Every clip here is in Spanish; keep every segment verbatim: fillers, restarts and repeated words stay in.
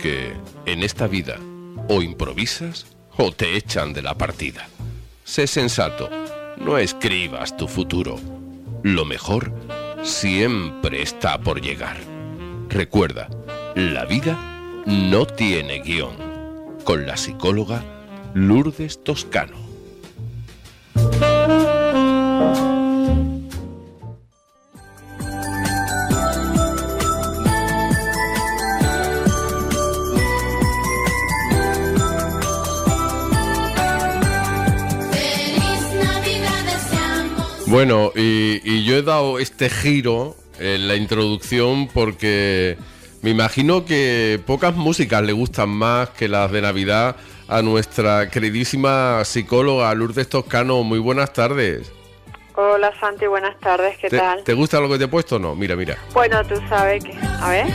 que en esta vida o improvisas o te echan de la partida. Sé sensato, no escribas tu futuro. Lo mejor siempre está por llegar. Recuerda, la vida no tiene guión. Con la psicóloga Lourdes Toscano. Bueno, y, y yo he dado este giro en la introducción porque me imagino que pocas músicas le gustan más que las de Navidad a nuestra queridísima psicóloga Lourdes Toscano. Muy buenas tardes. Hola Santi, buenas tardes, ¿qué ¿Te, tal? ¿Te gusta lo que te he puesto o no? Mira, mira. Bueno, tú sabes que... A ver...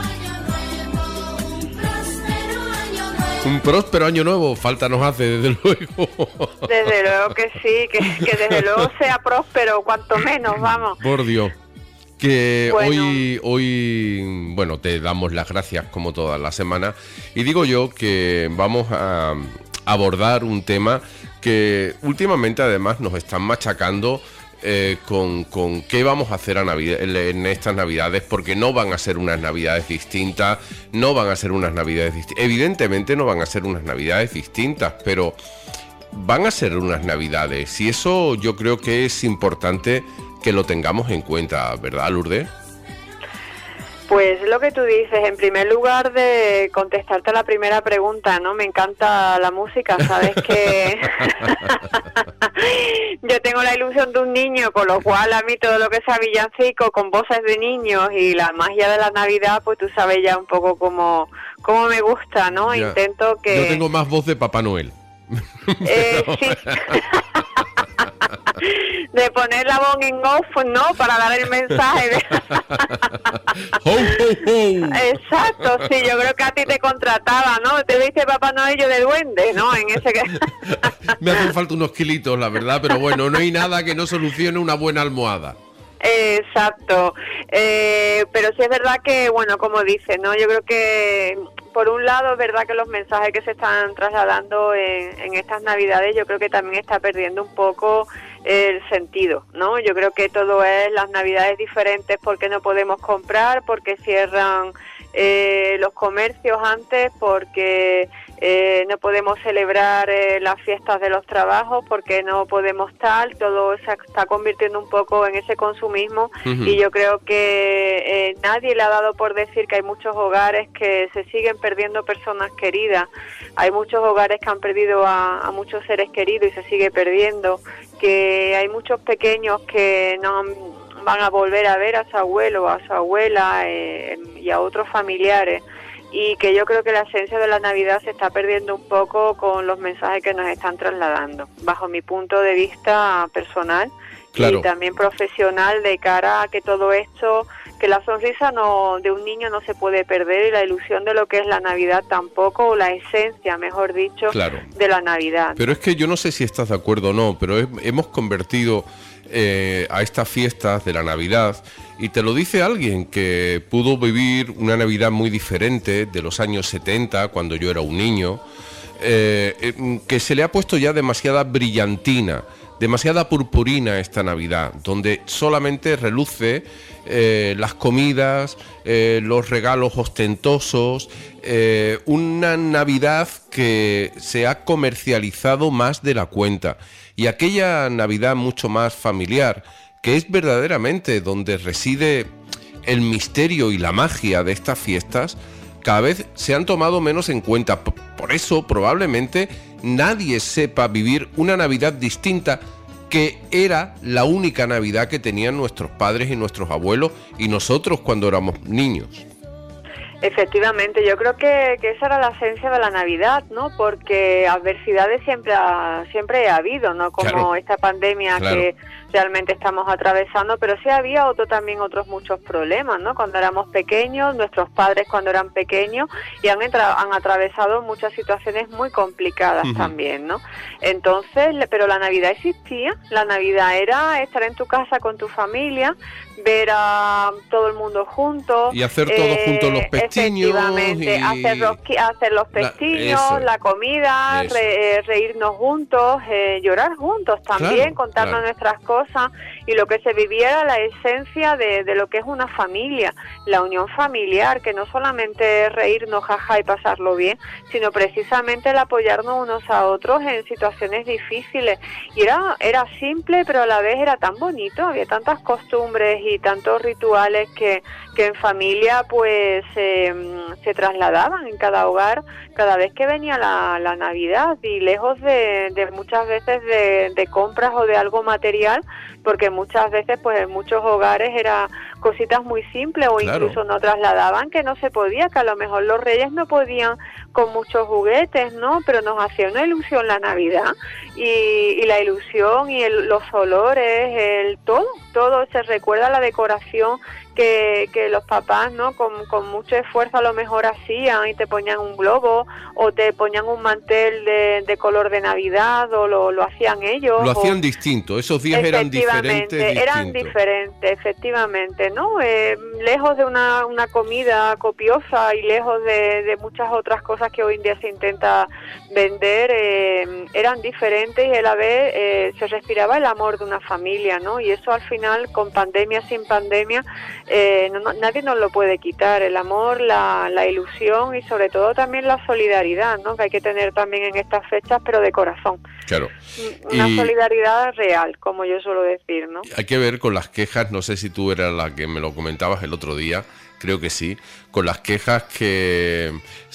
Un próspero año nuevo, falta nos hace, desde luego. Desde luego que sí, que, que desde luego sea próspero, cuanto menos, vamos. Por Dios. Que bueno. hoy, hoy, bueno, te damos las gracias como toda la semana. Y digo yo que vamos a abordar un tema que últimamente además nos están machacando eh, con, con qué vamos a hacer a Navidad, en estas Navidades, porque no van a ser unas Navidades distintas, no van a ser unas Navidades distintas. Evidentemente no van a ser unas Navidades distintas, pero van a ser unas Navidades. Y eso yo creo que es importante que lo tengamos en cuenta, ¿verdad, Lourdes? Pues lo que tú dices, en primer lugar de contestarte a la primera pregunta, ¿no? Me encanta la música, sabes que yo tengo la ilusión de un niño, con lo cual a mí todo lo que sea villancico con voces de niños y la magia de la Navidad, pues tú sabes ya un poco cómo, cómo me gusta, ¿no? Ya. Intento que... Yo tengo más voz de Papá Noel. Eh, sí. De poner la voz en off, ¿no? Para dar el mensaje de... ho, ho, ho. Exacto, sí, yo creo que a ti te contrataba, ¿no? Te viste Papá Noel yo de duende, ¿no? En ese que... Me hacen falta unos kilitos, la verdad, pero bueno, no hay nada que no solucione una buena almohada. Exacto, eh, pero sí es verdad que, bueno, como dices, ¿no? Yo creo que, por un lado, es verdad que los mensajes que se están trasladando en, en estas Navidades, yo creo que también está perdiendo un poco el sentido, ¿no? Yo creo que todo es las Navidades diferentes porque no podemos comprar, porque cierran eh, los comercios antes, porque... Eh, no podemos celebrar eh, las fiestas de los trabajos porque no podemos tal, todo se está convirtiendo un poco en ese consumismo. Uh-huh. Y yo creo que eh, nadie le ha dado por decir que hay muchos hogares que se siguen perdiendo personas queridas, hay muchos hogares que han perdido a, a muchos seres queridos y se sigue perdiendo, que hay muchos pequeños que no han, van a volver a ver a su abuelo, a su abuela eh, y a otros familiares. Y que yo creo que la esencia de la Navidad se está perdiendo un poco con los mensajes que nos están trasladando, bajo mi punto de vista personal. Claro. Y también profesional, de cara a que todo esto, que la sonrisa no de un niño no se puede perder y la ilusión de lo que es la Navidad tampoco, o la esencia, mejor dicho, claro, de la Navidad. Pero es que yo no sé si estás de acuerdo o no, pero es, hemos convertido eh, a estas fiestas de la Navidad, y te lo dice alguien que pudo vivir una Navidad muy diferente de los años setenta, cuando yo era un niño, eh, que se le ha puesto ya demasiada brillantina, demasiada purpurina esta Navidad, donde solamente reluce eh, las comidas, eh, los regalos ostentosos, eh, una Navidad que se ha comercializado más de la cuenta, y aquella Navidad mucho más familiar, que es verdaderamente donde reside el misterio y la magia de estas fiestas, cada vez se han tomado menos en cuenta. Por eso probablemente nadie sepa vivir una Navidad distinta, que era la única Navidad que tenían nuestros padres y nuestros abuelos y nosotros cuando éramos niños. Efectivamente, yo creo que, que esa era la esencia de la Navidad, ¿no? Porque adversidades siempre ha, siempre ha habido, ¿no? Como claro, esta pandemia claro. que realmente estamos atravesando, pero sí había otro también otros muchos problemas, ¿no? Cuando éramos pequeños, nuestros padres cuando eran pequeños, y han, entra- han atravesado muchas situaciones muy complicadas uh-huh. también, ¿no? Entonces, pero la Navidad existía, la Navidad era estar en tu casa con tu familia, ver a todo el mundo juntos. Y hacer todos eh, juntos los pestiños. Efectivamente, y... hacer, los, hacer los pestiños, la, la comida, re, reírnos juntos, eh, llorar juntos también, claro, contarnos claro. nuestras cosas, y lo que se vivía era la esencia de, de lo que es una familia, la unión familiar, que no solamente es reírnos, jaja, y pasarlo bien, sino precisamente el apoyarnos unos a otros en situaciones difíciles. Y era, era simple, pero a la vez era tan bonito, había tantas costumbres y tantos rituales que, que en familia pues eh, se trasladaban en cada hogar cada vez que venía la, la Navidad, y lejos de, de muchas veces de, de compras o de algo material, porque muchas veces pues en muchos hogares era cositas muy simples, o claro. incluso no trasladaban, que no se podía, que a lo mejor los reyes no podían con muchos juguetes, ¿no? Pero nos hacía una ilusión la Navidad, y, y la ilusión y el, los olores, el todo, todo se recuerda, la decoración que, que los papás, ¿no? Con, con mucho esfuerzo a lo mejor hacían, y te ponían un globo o te ponían un mantel de, de color de Navidad, o lo, lo hacían ellos. Lo hacían o... distinto, esos días eran diferentes. Eran diferentes, efectivamente, ¿no? Eh, lejos de una, una comida copiosa y lejos de, de muchas otras cosas que hoy en día se intenta vender, eh, eran diferentes, y a la vez eh, se respiraba el amor de una familia, ¿no? Y eso al final, con pandemia, sin pandemia, eh, no, no, nadie nos lo puede quitar, el amor, la, la ilusión y sobre todo también la solidaridad, ¿no? Que hay que tener también en estas fechas, pero de corazón. Claro. Una y solidaridad real, como yo suelo decir, ¿no? Hay que ver con las quejas, no sé si tú eras la que me lo comentabas el otro día, creo que sí, con las quejas que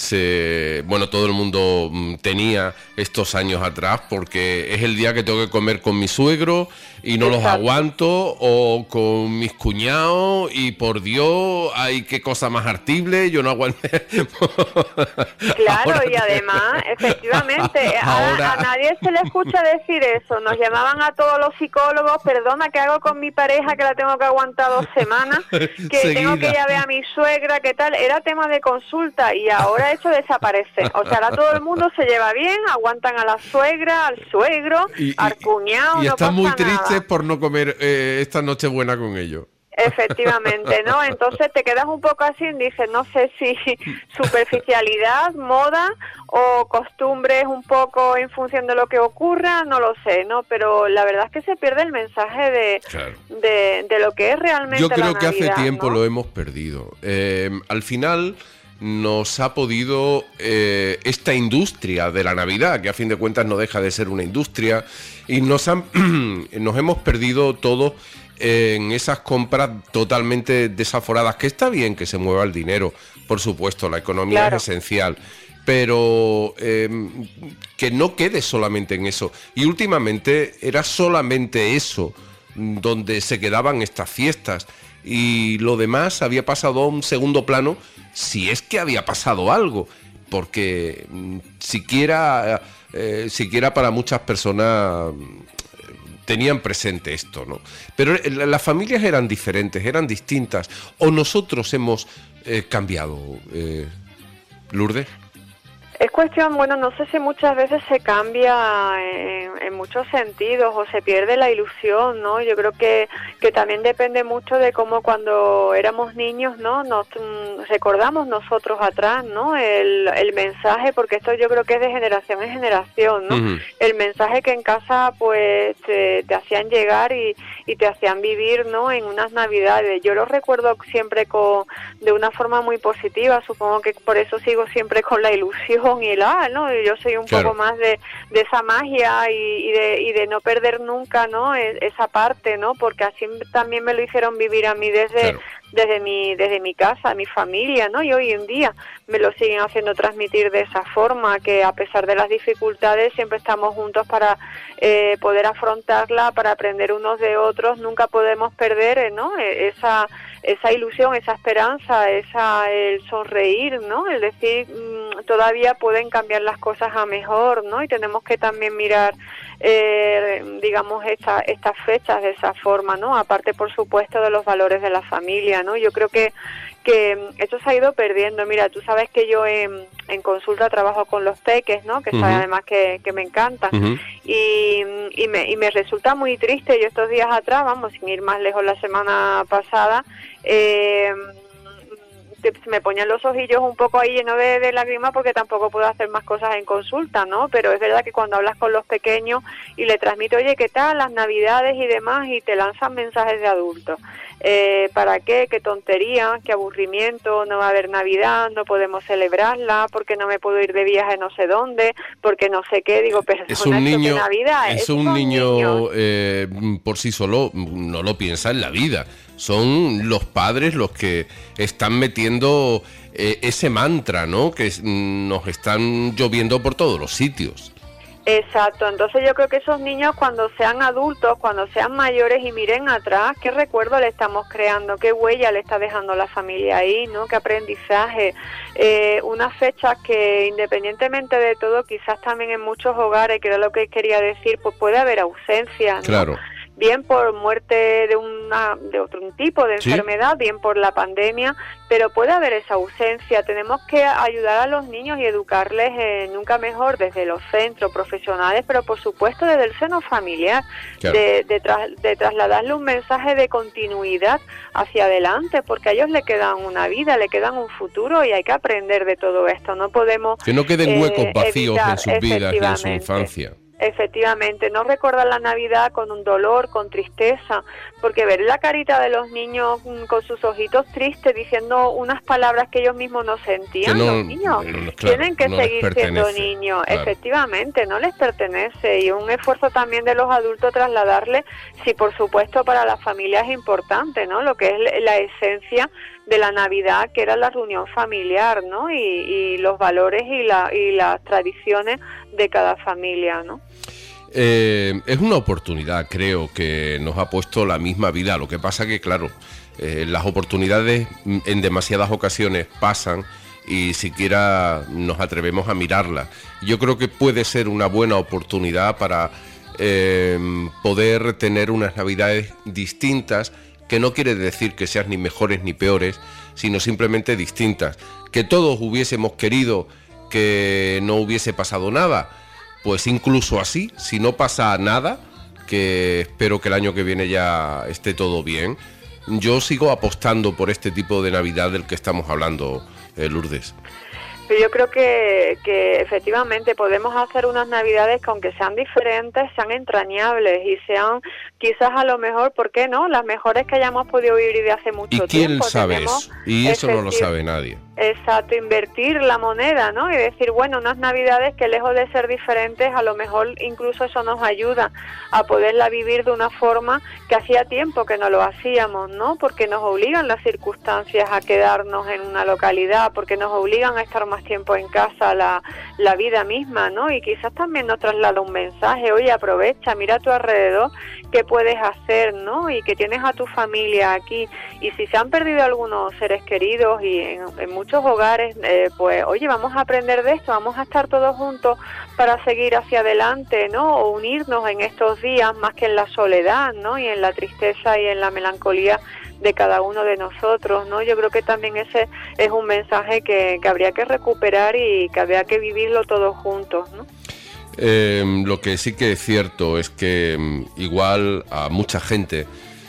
se, bueno, todo el mundo tenía estos años atrás, porque es el día que tengo que comer con mi suegro y no Exacto. los aguanto, o con mis cuñados, y por Dios, ay, qué cosa más artible, yo no aguanté. Claro, ahora, y además, efectivamente, ahora, a, a nadie se le escucha decir eso. Nos llamaban a todos los psicólogos, perdona, ¿qué hago con mi pareja que la tengo que aguantar dos semanas? Que Seguida. Tengo que ir a ver a mi suegra, ¿qué tal? Era tema de consulta, y ahora eso desaparece. O sea, ahora todo el mundo se lleva bien, aguantan a la suegra, al suegro, y, al cuñado, y no están pasa muy tristes nada. por no comer eh, esta Nochebuena con ellos. Efectivamente, ¿no? Entonces te quedas un poco así y dices, no sé si superficialidad, moda o costumbres un poco en función de lo que ocurra, no lo sé, ¿no? Pero la verdad es que se pierde el mensaje de, claro. de, de lo que es realmente Yo creo la que Navidad, hace tiempo ¿no? lo hemos perdido. Eh, al final nos ha podido eh, esta industria de la Navidad, que a fin de cuentas no deja de ser una industria, y nos, han, nos hemos perdido todo en esas compras totalmente desaforadas, que está bien que se mueva el dinero, por supuesto, la economía claro. es esencial, pero eh, que no quede solamente en eso. Y últimamente era solamente eso donde se quedaban estas fiestas, y lo demás había pasado a un segundo plano, si es que había pasado algo, porque siquiera, eh, siquiera para muchas personas tenían presente esto, ¿no? Pero las familias eran diferentes, eran distintas, o nosotros hemos eh, cambiado, eh, Lourdes. Es cuestión, bueno, no sé si muchas veces se cambia en, en muchos sentidos o se pierde la ilusión, ¿no? Yo creo que, que también depende mucho de cómo cuando éramos niños, ¿no? Nos mm, recordamos nosotros atrás, ¿no? El, el mensaje, porque esto yo creo que es de generación en generación, ¿no? Uh-huh. El mensaje que en casa, pues, te, te hacían llegar y, y te hacían vivir, ¿no? En unas Navidades. Yo lo recuerdo siempre con, de una forma muy positiva, supongo que por eso sigo siempre con la ilusión y la, ¿no? Yo soy un claro. poco más de, de esa magia y, y, de, y de no perder nunca, ¿no? Esa parte, ¿no? Porque así también me lo hicieron vivir a mí desde, claro. desde mi, desde mi casa, mi familia, ¿no? Y hoy en día me lo siguen haciendo transmitir de esa forma, que a pesar de las dificultades siempre estamos juntos para eh, poder afrontarla, para aprender unos de otros. Nunca podemos perder, ¿no? Esa esa ilusión, esa esperanza, esa el sonreír, ¿no? El decir, todavía pueden cambiar las cosas a mejor, ¿no? Y tenemos que también mirar, eh, digamos, esta, estas fechas de esa forma, ¿no? Aparte, por supuesto, de los valores de la familia, ¿no? Yo creo que que eso se ha ido perdiendo. Mira, tú sabes que yo en, en consulta trabajo con los peques, ¿no? Que uh-huh. sabes además que, que me encanta. Uh-huh. Y, y, me, y me resulta muy triste. Yo estos días atrás, vamos, sin ir más lejos, la semana pasada, eh, me ponían los ojillos un poco ahí llenos de, de lágrimas porque tampoco puedo hacer más cosas en consulta, ¿no? Pero es verdad que cuando hablas con los pequeños y le transmito, oye, ¿qué tal? Las navidades y demás, y te lanzan mensajes de adultos. Eh, ¿Para qué? ¿Qué tontería? ¿Qué aburrimiento? No va a haber Navidad, no podemos celebrarla, porque no me puedo ir de viaje no sé dónde, porque no sé qué. Digo, pero es un niño, Navidad, es un niño eh, por sí solo no lo piensa en la vida. Son los padres los que están metiendo eh, ese mantra, ¿no? Que es, nos están lloviendo por todos los sitios. Exacto, entonces yo creo que esos niños cuando sean adultos, cuando sean mayores y miren atrás, qué recuerdo le estamos creando, qué huella le está dejando la familia ahí, ¿no? Qué aprendizaje, eh, unas fechas que independientemente de todo, quizás también en muchos hogares, que era lo que quería decir, pues puede haber ausencia, ¿no? Claro. Bien por muerte de una de otro tipo de ¿Sí? enfermedad, bien por la pandemia, pero puede haber esa ausencia. Tenemos que ayudar a los niños y educarles, eh, nunca mejor, desde los centros profesionales, pero por supuesto desde el seno familiar, claro. de, de, tra de trasladarle un mensaje de continuidad hacia adelante, porque a ellos le quedan una vida, le quedan un futuro y hay que aprender de todo esto. No podemos... Que no queden huecos eh, vacíos evitar, en sus vidas y en su infancia. Efectivamente, no recordar la Navidad con un dolor, con tristeza, porque ver la carita de los niños con sus ojitos tristes diciendo unas palabras que ellos mismos no sentían, no, los niños no, claro, tienen que no seguir siendo niños, claro. Efectivamente, no les pertenece, y un esfuerzo también de los adultos trasladarle, si por supuesto para la familia es importante, ¿no? Lo que es la esencia de la Navidad, que era la reunión familiar, ¿no? Y, y los valores y, la, y las tradiciones de cada familia, ¿no? Eh, es una oportunidad, creo, que nos ha puesto la misma vida. Lo que pasa que, claro, eh, las oportunidades en demasiadas ocasiones pasan y siquiera nos atrevemos a mirarlas. Yo creo que puede ser una buena oportunidad para eh, poder tener unas Navidades distintas, que no quiere decir que sean ni mejores ni peores, sino simplemente distintas. Que todos hubiésemos querido que no hubiese pasado nada, pues incluso así, si no pasa nada, que espero que el año que viene ya esté todo bien, yo sigo apostando por este tipo de Navidad del que estamos hablando, eh, Lourdes. Yo creo que, que efectivamente podemos hacer unas Navidades que, aunque sean diferentes, sean entrañables y sean quizás a lo mejor, ¿por qué no?, las mejores que hayamos podido vivir de hace mucho tiempo. ¿Y quién sabe eso? Y eso no lo sabe nadie. Exacto, invertir la moneda, ¿no? Y decir, bueno, unas Navidades que lejos de ser diferentes, a lo mejor incluso eso nos ayuda a poderla vivir de una forma que hacía tiempo que no lo hacíamos, ¿no? Porque nos obligan las circunstancias a quedarnos en una localidad, porque nos obligan a estar más tiempo en casa, la, la vida misma, ¿no? Y quizás también nos traslada un mensaje, oye, aprovecha, mira a tu alrededor qué puedes hacer, ¿no? Y que tienes a tu familia aquí. Y si se han perdido algunos seres queridos y en, en muchos hogares, eh, pues oye, vamos a aprender de esto, vamos a estar todos juntos para seguir hacia adelante, ¿no? O unirnos en estos días más que en la soledad, ¿no? Y en la tristeza y en la melancolía de cada uno de nosotros, ¿no? Yo creo que también ese es un mensaje que, que habría que recuperar y que habría que vivirlo todos juntos, ¿no? Eh, lo que sí que es cierto es que igual a mucha gente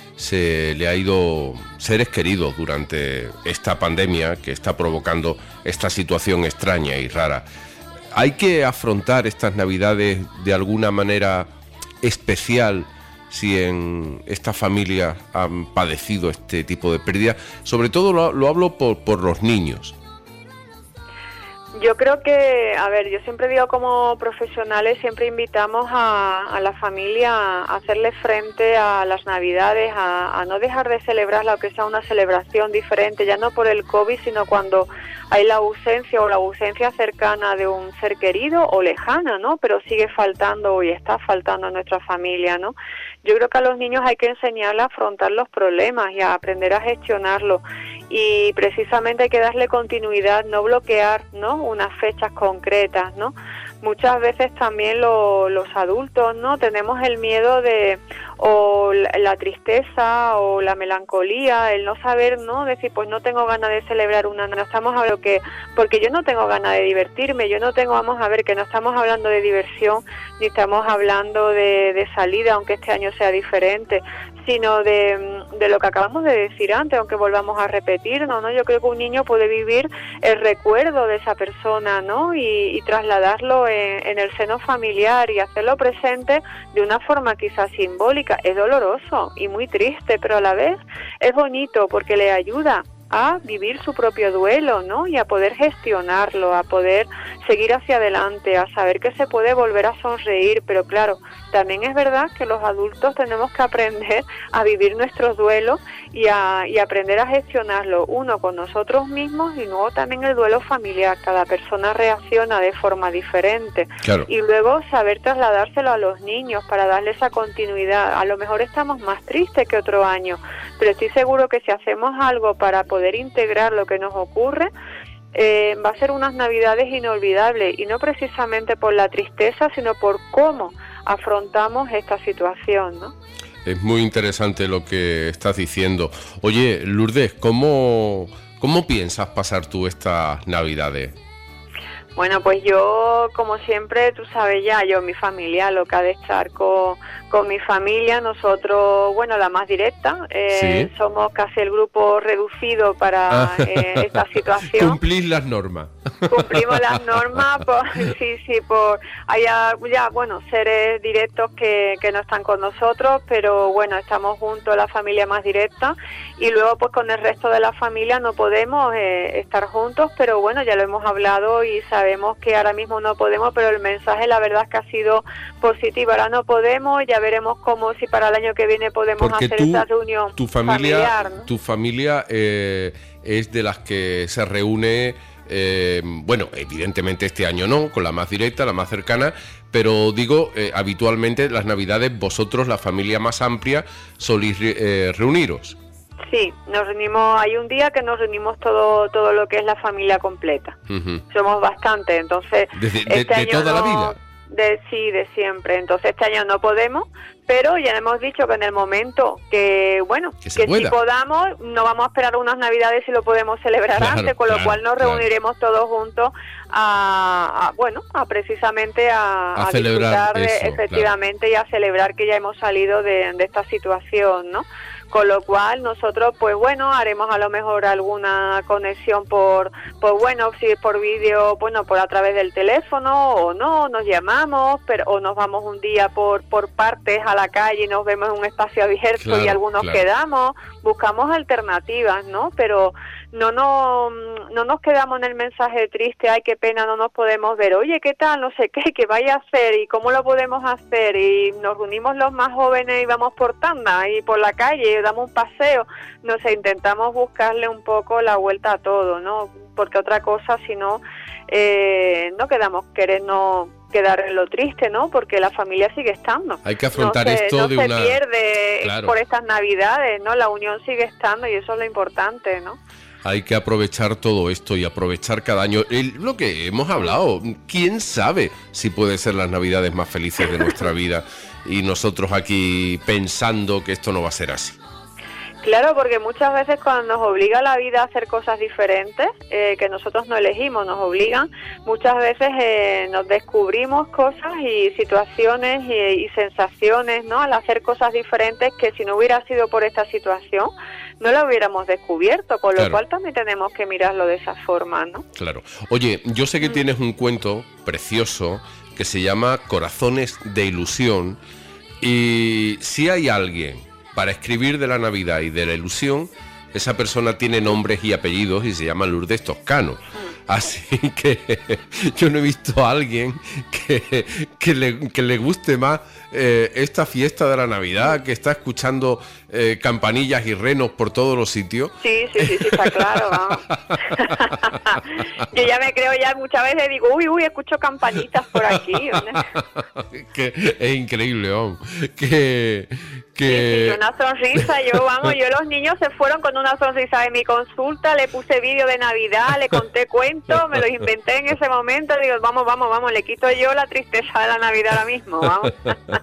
se le ha ido seres queridos durante esta pandemia que está provocando esta situación extraña y rara. Hay que afrontar estas Navidades de alguna manera especial si en esta familia han padecido este tipo de pérdida. Sobre todo lo, lo hablo por, por los niños. Yo creo que, a ver, yo siempre digo, como profesionales siempre invitamos a, a la familia a hacerle frente a las Navidades, a, a no dejar de celebrarla, aunque sea una celebración diferente, ya no por el COVID, sino cuando hay la ausencia o la ausencia cercana de un ser querido o lejana, ¿no? Pero sigue faltando y está faltando a nuestra familia, ¿no? Yo creo que a los niños hay que enseñarles a afrontar los problemas y a aprender a gestionarlos. y precisamente hay que darle continuidad, no bloquear, ¿no?, unas fechas concretas, ¿no? Muchas veces también lo, los adultos, ¿no?, tenemos el miedo de, o la, la tristeza o la melancolía, el no saber, ¿no?, decir, pues no tengo ganas de celebrar una, no estamos hablando que, porque yo no tengo ganas de divertirme, yo no tengo, vamos a ver, que no estamos hablando de diversión, ni estamos hablando de, de salida, aunque este año sea diferente, sino de, de lo que acabamos de decir antes, aunque volvamos a repetirnos, ¿no? Yo creo que un niño puede vivir el recuerdo de esa persona, ¿no?, y, y trasladarlo en, en el seno familiar y hacerlo presente de una forma quizás simbólica. Es doloroso y muy triste, pero a la vez es bonito porque le ayuda a vivir su propio duelo, ¿no?, y a poder gestionarlo, a poder seguir hacia adelante, a saber que se puede volver a sonreír, pero claro, también es verdad que los adultos tenemos que aprender a vivir nuestros duelos y a y aprender a gestionarlo, uno con nosotros mismos y luego también el duelo familiar. Cada persona reacciona de forma diferente. Claro. Y luego saber trasladárselo a los niños para darle esa continuidad. A lo mejor estamos más tristes que otro año, pero estoy seguro que si hacemos algo para poder integrar lo que nos ocurre, eh, va a ser unas navidades inolvidables, y no precisamente por la tristeza, sino por cómo afrontamos esta situación, ¿no? Es muy interesante lo que estás diciendo. Oye, Lourdes, ¿cómo, cómo piensas pasar tú estas navidades? Bueno, pues yo, como siempre, tú sabes ya, yo, mi familia, loca de estar con, con mi familia. Nosotros, bueno, la más directa, eh, ¿sí?, somos casi el grupo reducido para eh, esta situación. Cumplís las normas. Cumplimos las normas, por, sí, sí, por hay ya, ya, bueno, seres directos que, que no están con nosotros, pero bueno, estamos juntos, la familia más directa, y luego pues con el resto de la familia no podemos eh, estar juntos, pero bueno, ya lo hemos hablado y sabemos que ahora mismo no podemos, pero el mensaje la verdad es que ha sido positivo. Ahora no podemos, ya veremos cómo, si para el año que viene podemos Porque hacer tú, esa reunión tu familia, familiar, ¿no? Tu familia eh, es de las que se reúne, eh, bueno, evidentemente este año no, con la más directa, la más cercana, pero digo, eh, habitualmente las navidades vosotros, la familia más amplia, solís eh, reuniros. Sí, nos reunimos, hay un día que nos reunimos todo todo lo que es la familia completa. Uh-huh. Somos bastante, entonces... ¿Desde, este de, de año toda no, la vida? De, sí, de siempre. Entonces este año no podemos, pero ya hemos dicho que en el momento que, bueno, que, que si podamos, no vamos a esperar unas navidades si lo podemos celebrar claro, antes, con claro, lo cual nos claro. reuniremos todos juntos a, a bueno, a precisamente a, a, a celebrar disfrutar eso, de, efectivamente claro. y a celebrar que ya hemos salido de, de esta situación, ¿no? Con lo cual nosotros, pues bueno, haremos a lo mejor alguna conexión por, por bueno, si es por vídeo, bueno, por a través del teléfono o no, nos llamamos, pero o nos vamos un día por por partes a la calle y nos vemos en un espacio abierto claro, y algunos claro. quedamos, buscamos alternativas, ¿no? Pero no, no, no nos quedamos en el mensaje triste, ay, qué pena, no nos podemos ver, oye, ¿qué tal? No sé qué, ¿qué vaya a hacer? ¿Y cómo lo podemos hacer? Y nos reunimos los más jóvenes y vamos por tanda y por la calle y damos un paseo, no sé, intentamos buscarle un poco la vuelta a todo, ¿no? Porque otra cosa, si no, eh, no quedamos querernos quedar en lo triste, ¿no? Porque la familia sigue estando. Hay que afrontar no se, esto no de se una... pierde claro. por estas navidades, ¿no? La unión sigue estando y eso es lo importante, ¿no? Hay que aprovechar todo esto y aprovechar cada año. El, lo que hemos hablado, ¿quién sabe si puede ser las navidades más felices de nuestra vida? Y nosotros aquí pensando que esto no va a ser así. Claro, porque muchas veces cuando nos obliga la vida a hacer cosas diferentes, eh, que nosotros no elegimos, nos obligan, muchas veces eh, nos descubrimos cosas y situaciones y, y sensaciones, ¿no? Al hacer cosas diferentes que si no hubiera sido por esta situación, no la hubiéramos descubierto, con lo claro. cual también tenemos que mirarlo de esa forma, ¿no? Claro. Oye, yo sé que mm. tienes un cuento precioso que se llama Corazones de Ilusión, y si hay alguien para escribir de la Navidad y de la ilusión, esa persona tiene nombres y apellidos y se llama Lourdes Toscano. Así que yo no he visto a alguien que, que, le, que le guste más eh, esta fiesta de la Navidad, que está escuchando eh, campanillas y renos por todos los sitios. Sí, sí, sí, sí, está claro. Vamos. Yo ya me creo, ya muchas veces digo, uy, uy, escucho campanitas por aquí. Que es increíble, hombre. Que, Que... Sí, sí, una sonrisa, yo vamos, yo los niños se fueron con una sonrisa de mi consulta, le puse vídeo de Navidad, le conté cuentos, me los inventé en ese momento, digo, vamos, vamos, vamos, le quito yo la tristeza de la Navidad ahora mismo, vamos.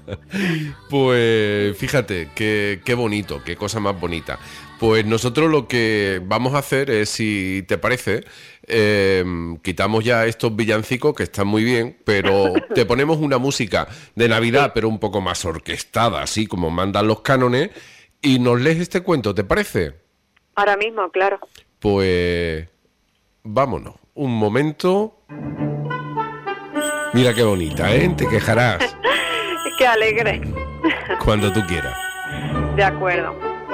Pues fíjate, qué, qué bonito, qué cosa más bonita. Pues nosotros lo que vamos a hacer es, si te parece, eh, quitamos ya estos villancicos que están muy bien, pero te ponemos una música de Navidad, sí, pero un poco más orquestada, así como mandan los cánones, y nos lees este cuento, ¿te parece? Ahora mismo, claro. Pues vámonos, un momento. Mira qué bonita, ¿eh? Te quejarás. Qué alegre. Cuando tú quieras. De acuerdo.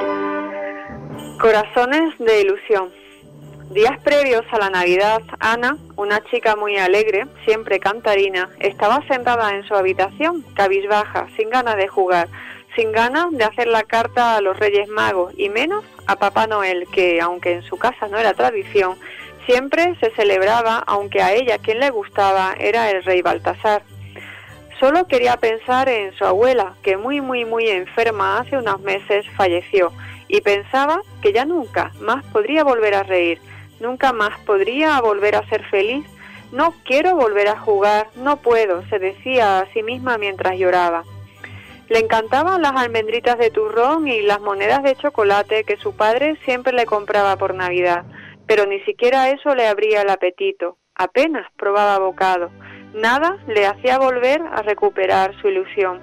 Corazones de ilusión. Días previos a la Navidad, Ana, una chica muy alegre, siempre cantarina, estaba sentada en su habitación, cabizbaja, sin ganas de jugar, sin ganas de hacer la carta a los Reyes Magos y menos a Papá Noel, que, aunque en su casa no era tradición, siempre se celebraba, aunque a ella quien le gustaba era el Rey Baltasar. Solo quería pensar en su abuela, que muy, muy, muy enferma hace unos meses falleció, y pensaba que ya nunca más podría volver a reír, nunca más podría volver a ser feliz. No quiero volver a jugar, no puedo, se decía a sí misma mientras lloraba. Le encantaban las almendritas de turrón y las monedas de chocolate que su padre siempre le compraba por Navidad, pero ni siquiera eso le abría el apetito, apenas probaba bocado. Nada le hacía volver a recuperar su ilusión.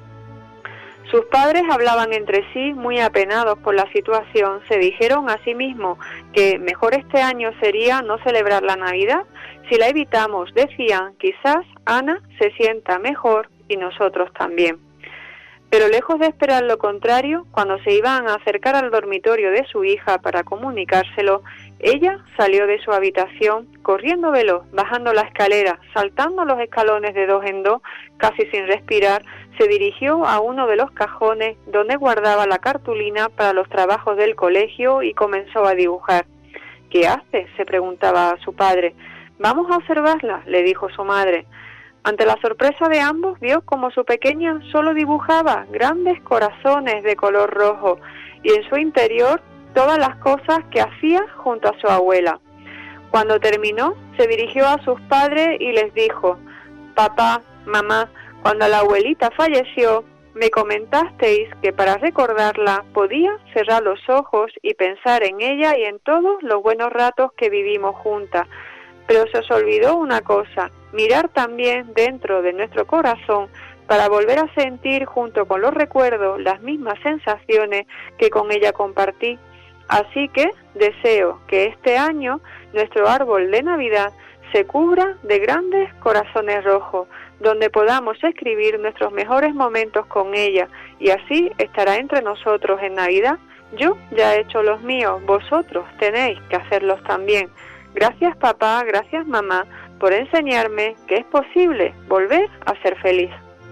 Sus padres hablaban entre sí, muy apenados por la situación, se dijeron a sí mismos que mejor este año sería no celebrar la Navidad. Si la evitamos, decían, quizás Ana se sienta mejor y nosotros también. Pero lejos de esperar lo contrario, cuando se iban a acercar al dormitorio de su hija para comunicárselo, ella salió de su habitación, corriendo veloz, bajando la escalera, saltando los escalones de dos en dos, casi sin respirar, se dirigió a uno de los cajones donde guardaba la cartulina para los trabajos del colegio y comenzó a dibujar. ¿Qué hace?, se preguntaba a su padre. «Vamos a observarla», le dijo su madre. Ante la sorpresa de ambos, vio como su pequeña solo dibujaba grandes corazones de color rojo y en su interior todas las cosas que hacía junto a su abuela. Cuando terminó, se dirigió a sus padres y les dijo: «Papá, mamá, cuando la abuelita falleció, me comentasteis que para recordarla podía cerrar los ojos y pensar en ella y en todos los buenos ratos que vivimos juntas. Pero se os olvidó una cosa, mirar también dentro de nuestro corazón para volver a sentir junto con los recuerdos las mismas sensaciones que con ella compartí. Así que deseo que este año nuestro árbol de Navidad se cubra de grandes corazones rojos, donde podamos escribir nuestros mejores momentos con ella, y así estará entre nosotros en Navidad. Yo ya he hecho los míos, vosotros tenéis que hacerlos también. Gracias papá, gracias mamá, por enseñarme que es posible volver a ser feliz».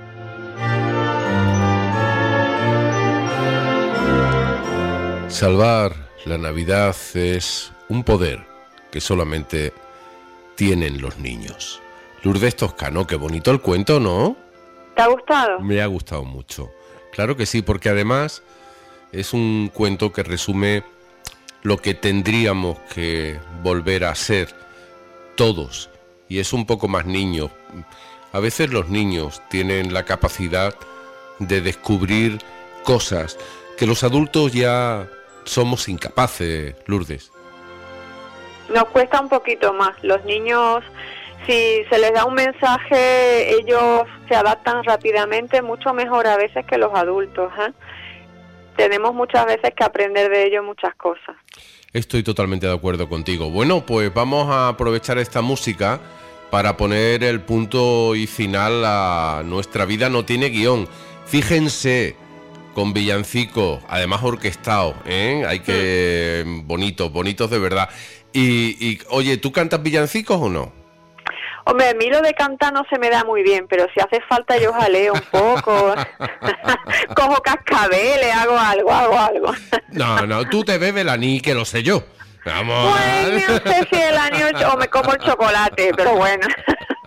Salvar la Navidad es un poder que solamente tienen los niños. Lourdes Toscano, qué bonito el cuento, ¿no? ¿Te ha gustado? Me ha gustado mucho. Claro que sí, porque además es un cuento que resume lo que tendríamos que volver a ser todos, y es un poco más niño. A veces los niños tienen la capacidad de descubrir cosas que los adultos ya somos incapaces, Lourdes. Nos cuesta un poquito más. Los niños, si se les da un mensaje, ellos se adaptan rápidamente, mucho mejor a veces que los adultos, ¿eh? Tenemos muchas veces que aprender de ellos muchas cosas. Estoy totalmente de acuerdo contigo. Bueno, pues vamos a aprovechar esta música para poner el punto y final a Nuestra vida no tiene guión. Fíjense, con villancicos, además orquestados, ¿eh? Hay que... Mm. bonitos, bonitos de verdad. Y, y, oye, ¿tú cantas villancicos o no? Hombre, a mí lo de cantar no se me da muy bien, pero si hace falta yo jaleo un poco, cojo cascabeles, hago algo, hago algo. No, no, tú te bebes el aní, que lo sé yo. Vamos. Bueno, no sé si el aní o me como el chocolate, pero bueno.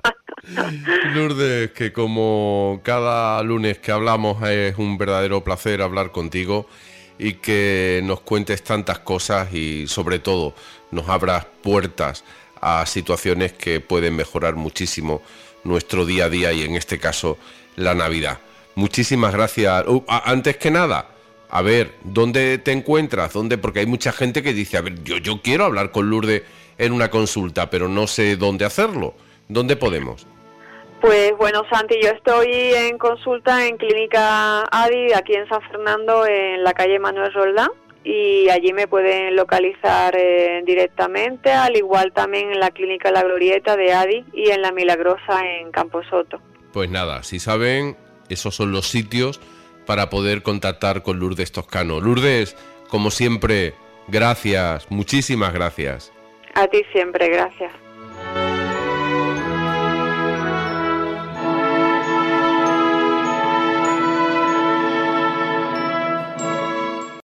Lourdes, que como cada lunes que hablamos es un verdadero placer hablar contigo y que nos cuentes tantas cosas y sobre todo nos abras puertas a situaciones que pueden mejorar muchísimo nuestro día a día y en este caso la Navidad. Muchísimas gracias. Uh, antes que nada, a ver, ¿dónde te encuentras? ¿Dónde? Porque hay mucha gente que dice, a ver, yo, yo quiero hablar con Lourdes en una consulta, pero no sé dónde hacerlo. ¿Dónde podemos? Pues bueno, Santi, yo estoy en consulta en Clínica Adi, aquí en San Fernando, en la calle Manuel Roldán, y allí me pueden localizar eh, directamente, al igual también en la Clínica La Glorieta de Adi y en La Milagrosa en Camposoto. Pues nada, si saben, esos son los sitios para poder contactar con Lourdes Toscano. Lourdes, como siempre, gracias, muchísimas gracias. A ti siempre, gracias.